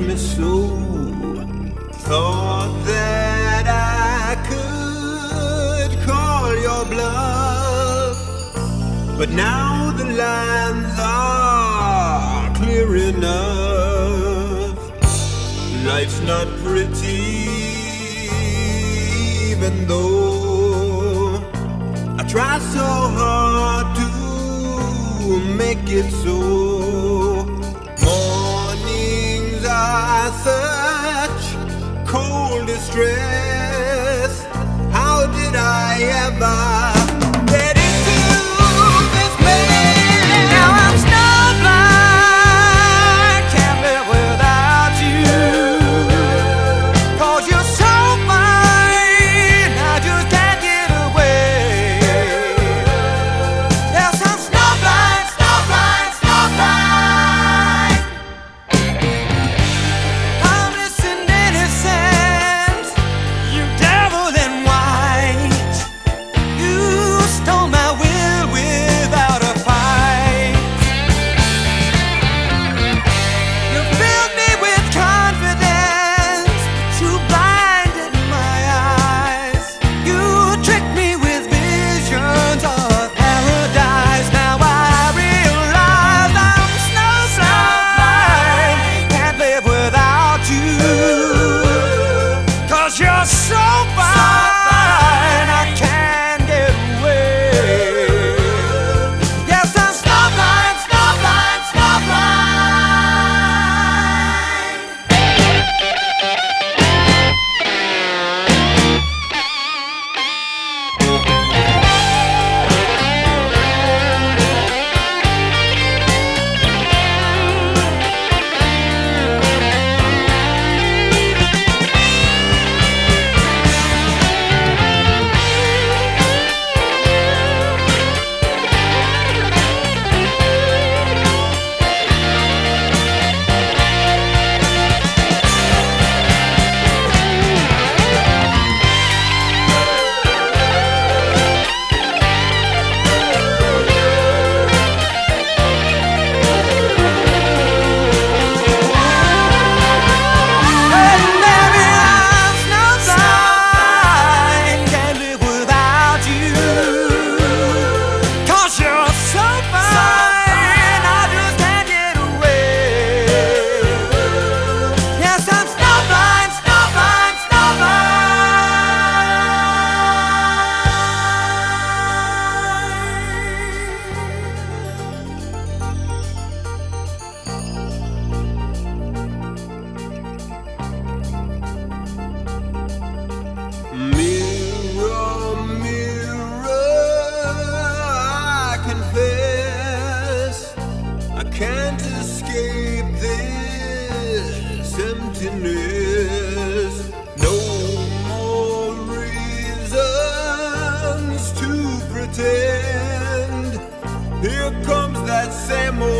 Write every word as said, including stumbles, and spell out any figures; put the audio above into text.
me so. Thought that I could call your bluff, but now the lines are clear enough. Life's not pretty, even though I try so hard to make it so. Mornings are such cold distress. How did I ever get into this mess? Now I'm snowblind, can't live without you. 'Cause you're so fine, I just can't get away. Yes, I'm snowblind, snowblind, snowblind. I'm missing innocence, you devil in white. You stole my will without a fight. You filled me with confidence, but you blinded my eyes. You tricked me with visions of paradise. Now I realize I'm snowblind, can't live without you. 'Cause you're so fine, I can't get away. Yes, I'm snowblind, snowblind, snowblind. Baby, I'm snowblind, can't live without you. 'Cause you're so fine, I just can't get away. Yes, I'm snowblind, snowblind, Mirror, mirror, I confess I can't escape this emptiness. No more reasons to pretend. Here comes that same old